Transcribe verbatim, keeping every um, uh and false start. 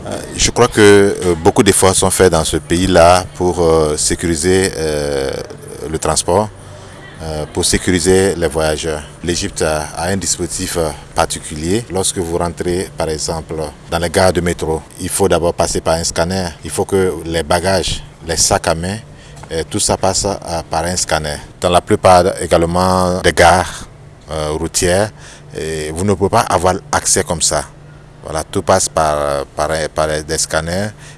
Je crois que euh, beaucoup d'efforts sont faits dans ce pays-là pour euh, sécuriser euh, le transport, euh, pour sécuriser les voyageurs. L'Égypte a, a un dispositif euh, particulier. Lorsque vous rentrez, par exemple, dans les gares de métro, il faut d'abord passer par un scanner. Il faut que les bagages, les sacs à main, euh, tout ça passe euh, par un scanner. Dans la plupart également des gares euh, routières, et vous ne pouvez pas avoir accès comme ça. Voilà, tout passe par, par, par des scanners